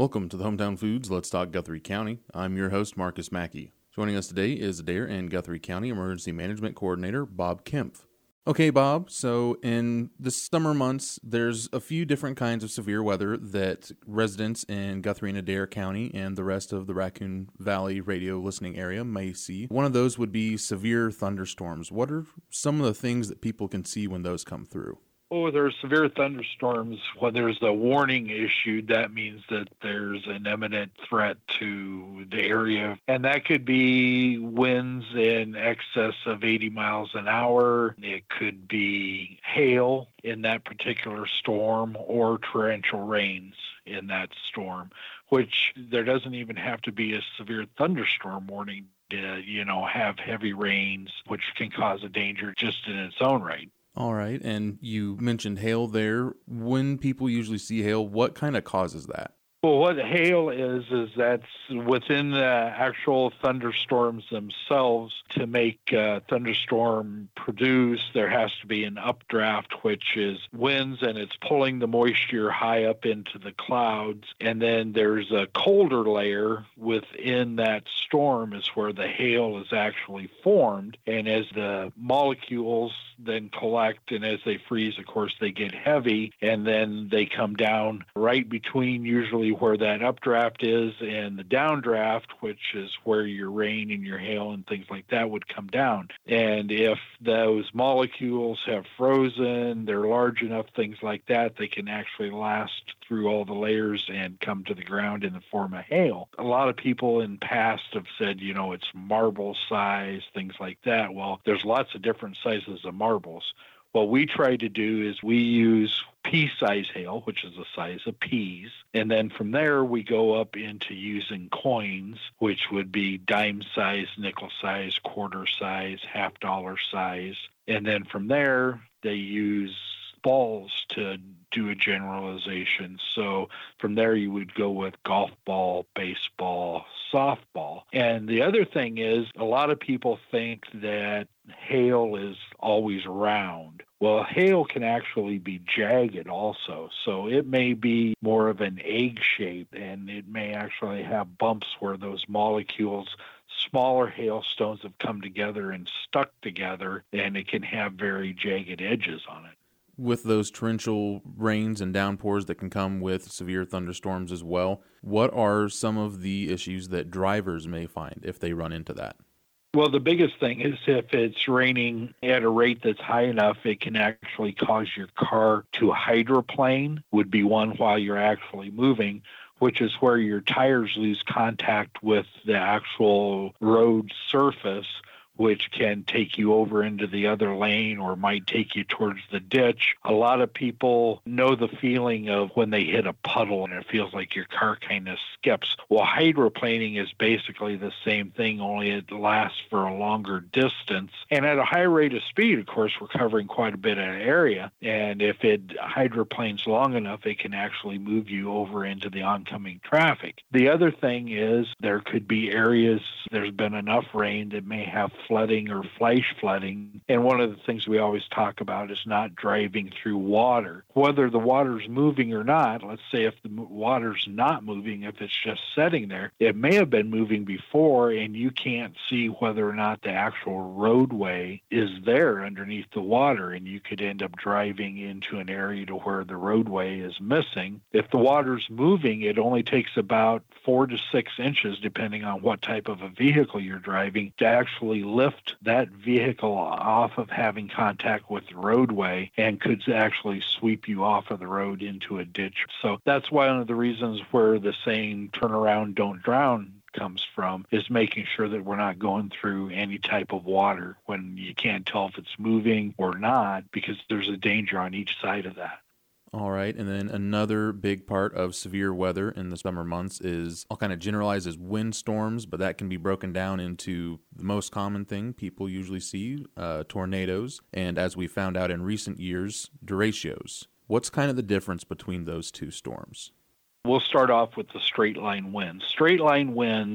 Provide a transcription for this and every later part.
Welcome to the Hometown Foods Let's Talk Guthrie County. I'm your host, Marcus Mackey. Joining us today is Adair and Guthrie County Emergency Management Coordinator, Bob Kempf. Okay, Bob, so in the summer months, there's a few different kinds of severe weather that residents in Guthrie and Adair County and the rest of the Raccoon Valley radio listening area may see. One of those would be severe thunderstorms. What are some of the things that people can see when those come through? Oh, there's severe thunderstorms. When there's a warning issued, that means that there's an imminent threat to the area. And that could be winds in excess of 80 miles an hour. It could be hail in that particular storm or torrential rains in that storm, which there doesn't even have to be a severe thunderstorm warning to, have heavy rains, which can cause a danger just in its own right. All right, and you mentioned hail there. When people usually see hail, what kind of causes that? Well, what hail is that's within the actual thunderstorms themselves. To make a thunderstorm produce, there has to be an updraft, which is winds, and it's pulling the moisture high up into the clouds. And then there's a colder layer within that storm is where the hail is actually formed. And as the molecules then collect, and as they freeze, of course, they get heavy, and then they come down right between usually where that updraft is and the downdraft, which is where your rain and your hail and things like that would come down. And if those molecules have frozen, they're large enough, things like that, they can actually last through all the layers and come to the ground in the form of hail. A lot of people in past have said, it's marble size, things like that. Well, there's lots of different sizes of marbles. What we try to do is we use pea-size hail, which is the size of peas. And then from there, we go up into using coins, which would be dime size, nickel size, quarter size, $50 size. And then from there, they use balls to do a generalization. So from there, you would go with golf ball, baseball, softball. And the other thing is, a lot of people think that hail is always round. Well, hail can actually be jagged also. So it may be more of an egg shape, and it may actually have bumps where those molecules, smaller hailstones, have come together and stuck together, and it can have very jagged edges on it. With those torrential rains and downpours that can come with severe thunderstorms as well, what are some of the issues that drivers may find if they run into that? Well, the biggest thing is if it's raining at a rate that's high enough, it can actually cause your car to hydroplane, would be one while you're actually moving, which is where your tires lose contact with the actual road surface, which can take you over into the other lane or might take you towards the ditch. A lot of people know the feeling of when they hit a puddle and it feels like your car kind of skips. Well, hydroplaning is basically the same thing, only it lasts for a longer distance. And at a high rate of speed, of course, we're covering quite a bit of area. And if it hydroplanes long enough, it can actually move you over into the oncoming traffic. The other thing is there could be areas, there's been enough rain that may have flooding or flash flooding. And one of the things we always talk about is not driving through water. Whether the water's moving or not, let's say if the water's not moving, if it's just sitting there, it may have been moving before and you can't see whether or not the actual roadway is there underneath the water, and you could end up driving into an area to where the roadway is missing. If the water's moving, it only takes about 4 to 6 inches, depending on what type of a vehicle you're driving, to actually lift that vehicle off of having contact with the roadway and could actually sweep you off of the road into a ditch. So that's one of the reasons where the saying, turn around, don't drown, comes from, is making sure that we're not going through any type of water when you can't tell if it's moving or not, because there's a danger on each side of that. All right, and then another big part of severe weather in the summer months is, I'll kind of generalize as windstorms, but that can be broken down into the most common thing people usually see, tornadoes, and as we found out in recent years, derechos. What's kind of the difference between those two storms? We'll start off with the straight line winds. Straight line winds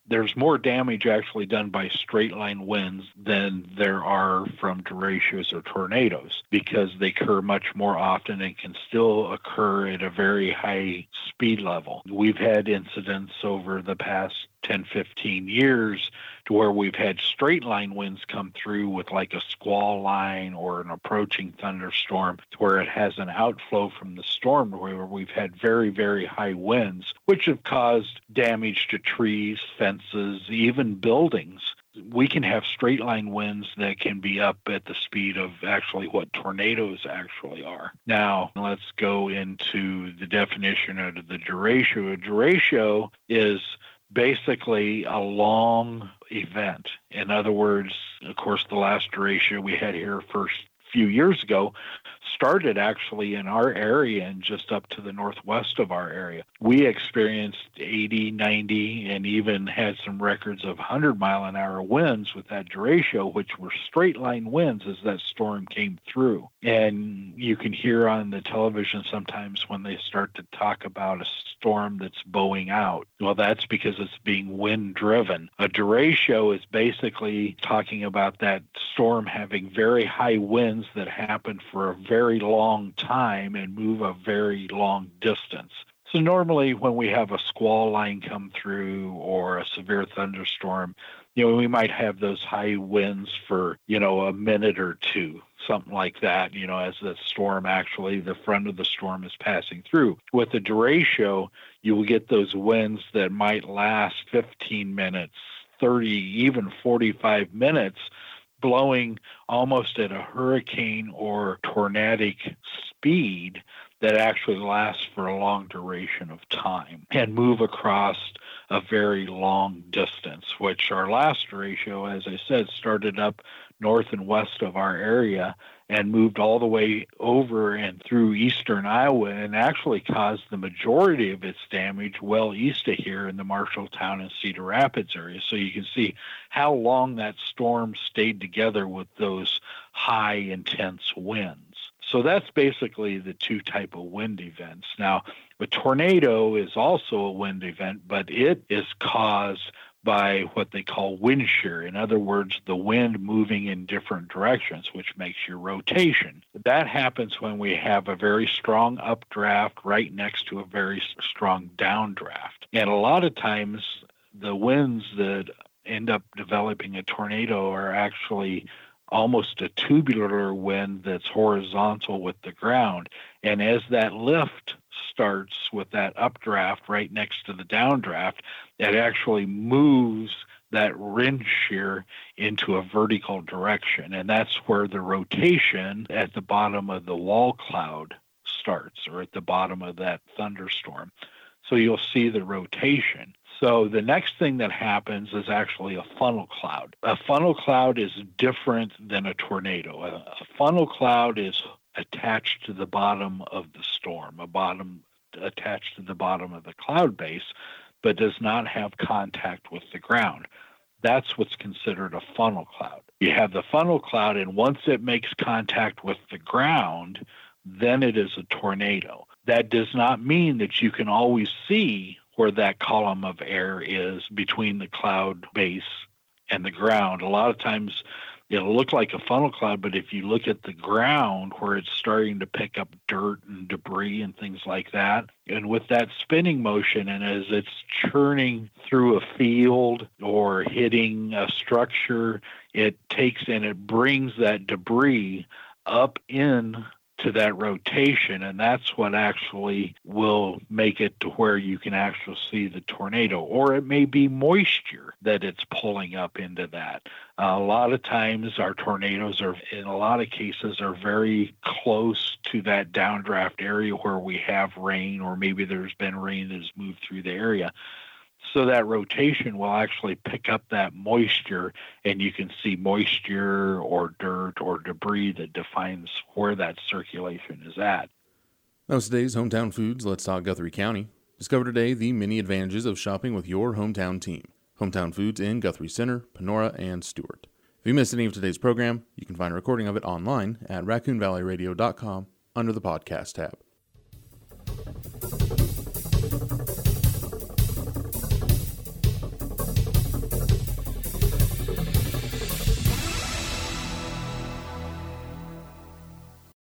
there's more damage actually done by straight line winds than there are from derechos or tornadoes, because they occur much more often and can still occur at a very high speed level. We've had incidents over the past 10, 15 years to where we've had straight line winds come through with like a squall line or an approaching thunderstorm, to where it has an outflow from the storm where we've had very, very high winds, which have caused damage to trees, fences, even buildings. We can have straight line winds that can be up at the speed of actually what tornadoes actually are. Now, let's go into the definition of the derecho. A derecho is basically a long event. In other words, of course, the last derecho we had here first few years ago started actually in our area and just up to the northwest of our area. We experienced 80, 90, and even had some records of 100-mile-an-hour winds with that derecho, which were straight line winds as that storm came through. And you can hear on the television sometimes when they start to talk about a storm that's bowing out. Well, that's because it's being wind driven. A derecho is basically talking about that storm having very high winds that happen for a very long time and move a very long distance. So normally when we have a squall line come through or a severe thunderstorm, we might have those high winds for, a minute or two, something like that, as the storm actually, the front of the storm is passing through. With the derecho, you will get those winds that might last 15 minutes, 30, even 45 minutes, blowing almost at a hurricane or tornadic speed that actually lasts for a long duration of time and move across a very long distance, which our last derecho, as I said, started up north and west of our area and moved all the way over and through eastern Iowa and actually caused the majority of its damage well east of here in the Marshalltown and Cedar Rapids area. So you can see how long that storm stayed together with those high, intense winds. So that's basically the two type of wind events. Now, a tornado is also a wind event, but it is caused by what they call wind shear. In other words, the wind moving in different directions, which makes your rotation. That happens when we have a very strong updraft right next to a very strong downdraft. And a lot of times, the winds that end up developing a tornado are actually almost a tubular wind that's horizontal with the ground. And as that lift starts with that updraft right next to the downdraft, it actually moves that wind shear into a vertical direction. And that's where the rotation at the bottom of the wall cloud starts, or at the bottom of that thunderstorm. So you'll see the rotation. So the next thing that happens is actually a funnel cloud. A funnel cloud is different than a tornado. A funnel cloud is attached to the bottom of the storm, attached to the bottom of the cloud base, but does not have contact with the ground. That's what's considered a funnel cloud. You have the funnel cloud, and once it makes contact with the ground, then it is a tornado. That does not mean that you can always see where that column of air is between the cloud base and the ground. A lot of times it'll look like a funnel cloud, but if you look at the ground where it's starting to pick up dirt and debris and things like that, and with that spinning motion, and as it's churning through a field or hitting a structure, it takes and it brings that debris up in to that rotation, and that's what actually will make it to where you can actually see the tornado. Or it may be moisture that it's pulling up into that. A lot of times our tornadoes are, in a lot of cases, are very close to that downdraft area where we have rain, or maybe there's been rain that has moved through the area. So that rotation will actually pick up that moisture, and you can see moisture or dirt or debris that defines where that circulation is at. That was today's Hometown Foods. Let's talk Guthrie County. Discover today the many advantages of shopping with your hometown team. Hometown Foods in Guthrie Center, Panora, and Stewart. If you missed any of today's program, you can find a recording of it online at raccoonvalleyradio.com under the podcast tab.